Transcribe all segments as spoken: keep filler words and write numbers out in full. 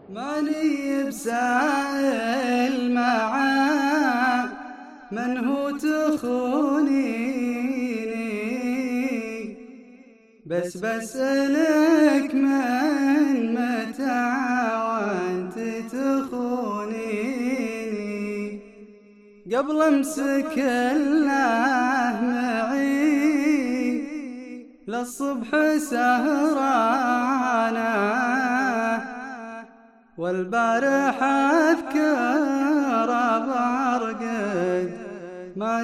ماني بسائل معاه من هو تخونيني، بس بسألك من متى وانت تخونيني. قبل امسك الله معي للصبح سهرانه، والبارح أذكر برقد ما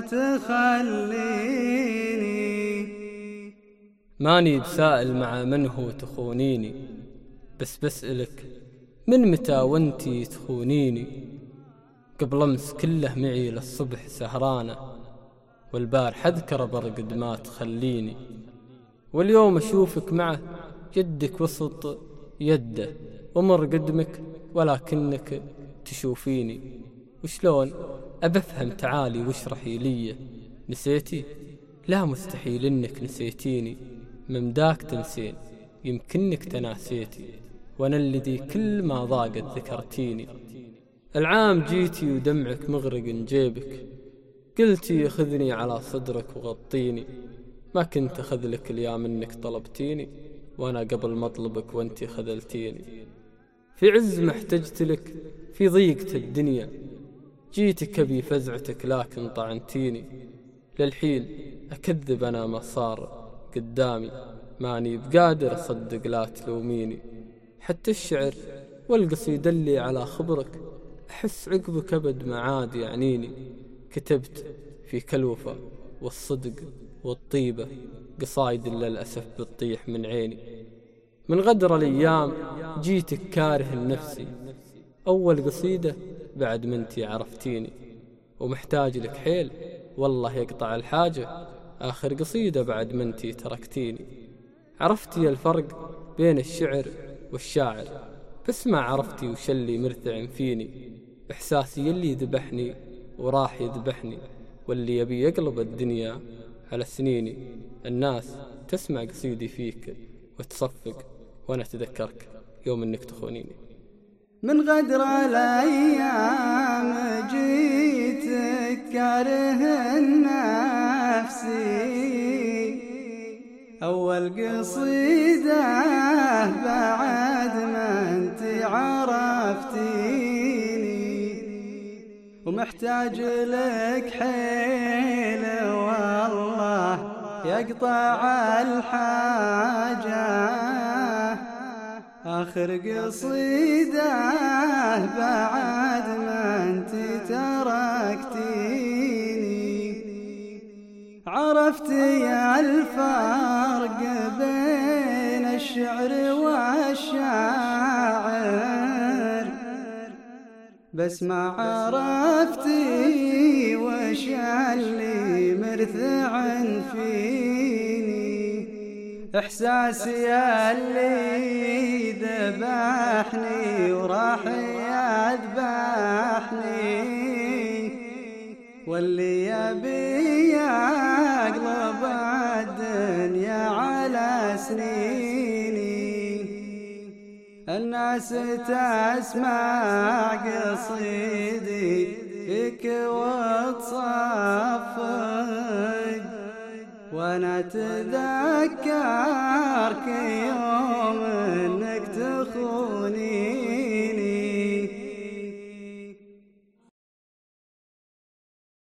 تخليني. ماني بسائل مع من هو تخونيني، بس بسألك من متى وانتي تخونيني. قبل امس كله معي للصبح سهرانه، والبارح أذكر برقد ما تخليني. واليوم أشوفك معه يدك وسط يده، ومر قدمك ولكنك تشوفيني. وشلون أبفهم؟ تعالي واشرحي لي. نسيتي؟ لا مستحيل إنك نسيتيني. ممداك تنسين، يمكنك تناسيتي، وانا الذي كل ما ضاقت ذكرتيني. العام جيتي ودمعك مغرق جيبك، قلتي خذني على صدرك وغطيني. ما كنت أخذلك اليوم إنك طلبتيني، وأنا قبل مطلبك وانتي خذلتيني. في عز ما احتجت لك في ضيقة الدنيا، جيتك أبي فزعتك لكن طعنتيني. للحين أكذب أنا ما صار قدامي، ماني بقادر أصدق لا تلوميني. حتى الشعر والقصيدة اللي على خبرك أحس عقبك أبد ما عاد يعنيني. كتبت في كلوفة والصدق والطيبة قصايد للأسف بتطيح من عيني. من غدر الأيام جيتك كاره لنفسي، أول قصيدة بعد منتي عرفتيني. ومحتاج لك حيل والله يقطع الحاجة، آخر قصيدة بعد منتي تركتيني. عرفتي الفرق بين الشعر والشاعر، بس ما عرفتي وش اللي مرتعن فيني. إحساسي اللي ذبحني وراح يذبحني، واللي يبي يقلب الدنيا على سنيني. الناس تسمع قصيدي فيك وتصفق، وانا اتذكرك يوم انك تخونيني. من غدر الايام جيتك كاره نفسي، اول قصيدة بعد ما انت عرفتيني. ومحتاج لك حيل والله يقطع الحاجة، آخر قصيدة بعد ما انت تركتيني. عرفتي الفرق بين الشعر والشاعر، بس ما عرفتي وش اللي مرثع فيني. إحساسي اللي ذبحني وراح يذبحني، واللي يبي يقلب الدنيا على سنيني. الناس تسمع قصيدي فيك وتصفق، وانا اتذكرك يوم